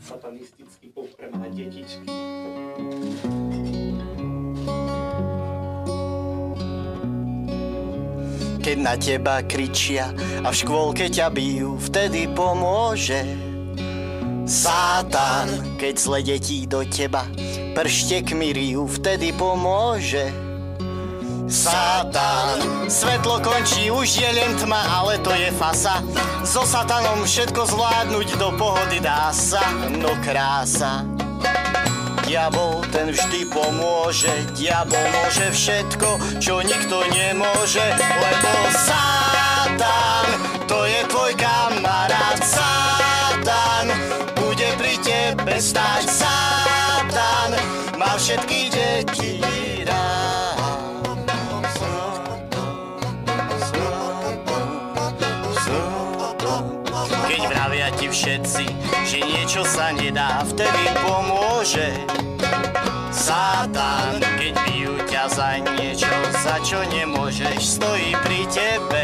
satanistický pop pre malé detičky. Keď na teba kričia a v škôlke ťa bijú, vtedy pomôže Satan. Keď zle detí do teba prštekmi rijú, vtedy pomôže Satan. Svetlo končí, už je len tma, ale to je fasa. So satanom všetko zvládnuť do pohody dá sa. No krása, diabol ten vždy pomôže. Diabol môže všetko, čo nikto nemôže. Lebo Satan, to je tvoj kamarát. Satan bude pri tebe stáť. Satan má všetky deti rád. Keď vravia ti všetci, že niečo sa nedá, vtedy pomôže Satan. Keď bijú ťa za niečo, za čo nemôžeš, stojí pri tebe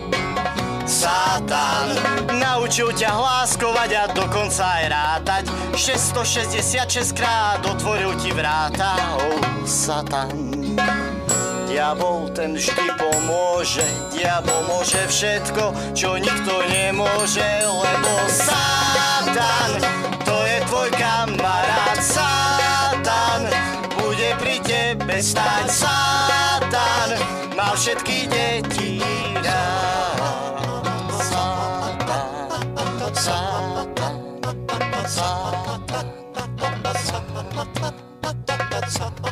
Satan. Naučil ťa hláskovať a dokonca aj rátať. 666 krát otvoril ti vráta. Satan. Diabol ten vždy pomôže. Diabol môže všetko, čo nikto nemôže. Lebo Satan, to je tvoj kamarát. Satan bude pri tebe stáť. Satan má všetky deti rád. Satan.